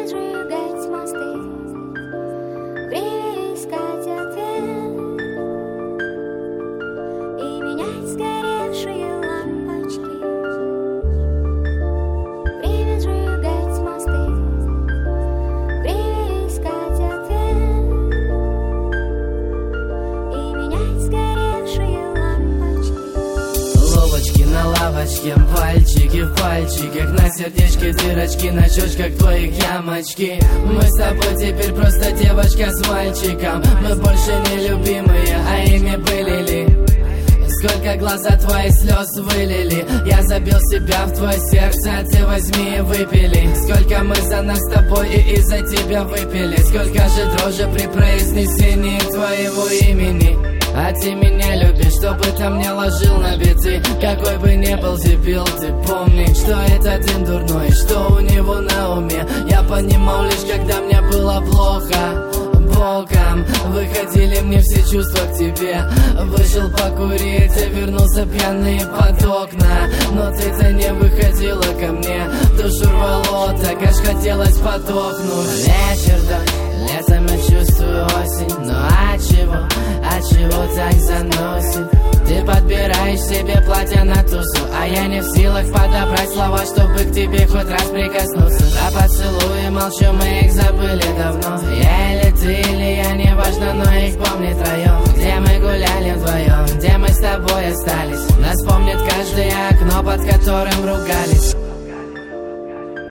сжигать мосты, время искать ответ и менять сгоревшие лампочки. Время сжигать мосты, время искать ответ и менять сгоревшие лампочки. Ловочки на лавочке, пальчики в пальчиках, на сердечке дырочки, на щечках твоих ямочки. Мы с тобой теперь просто девочка с мальчиком. Мы больше не любимые, а ими были ли? Сколько глаз от твоих слез вылили. Я забил себя в твое сердце, а ты возьми и выпили. Сколько мы за нас с тобой и из-за тебя выпили. Сколько же дрожи при произнесении твоего имени. А ты меня любишь, чтобы там не ложил на биты. Какой бы ни был дебил, ты помни, что этот дым дурной, что у него на уме. Я понимал лишь, когда мне было плохо. Боком выходили мне все чувства к тебе. Вышел покурить и вернулся пьяный под окна. Но ты-то не выходила ко мне, душу рвало, так аж хотелось подохнуть. Вечер, дождь, летом я чувствую осень. Но от чего так заносит? Ты подбираешь себе платье на тусу, а я не в силах подобрать слова, чтобы к тебе хоть раз прикоснуться. Про поцелуи молчу, мы их забыли давно. Я или ты, или я, не важно, но их помнит район. Где мы гуляли вдвоем, где мы с тобой остались. Нас помнит каждое окно, под которым ругались.